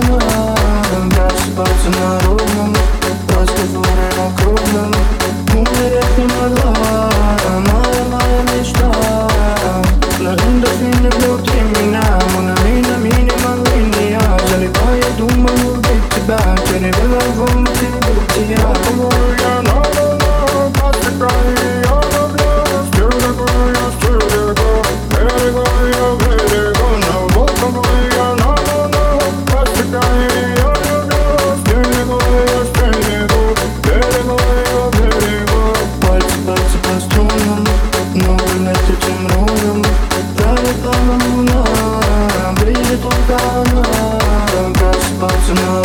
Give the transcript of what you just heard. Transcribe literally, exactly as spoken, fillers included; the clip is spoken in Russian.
Просыпаться на ровном, разговоры на круглом. Умереть не могла, моя, моя мечта. Но эндорфины внутри меня, мономина, минимум линия. Залипаю, думаю, убить тебя, перевела в ум тебе я. Думаю, я на-на-на, подсекай, я люблю. Still the girl, я still the girl. Let it go, я let it go. Но вот тобой я на-на-на, подсекай, я люблю. Still the girl, я still the girl. Let it go, я let it go. Пальцы, пальцы по струнам, новый методом рулем. Пролетала луна, ближе только она. Просыпаться на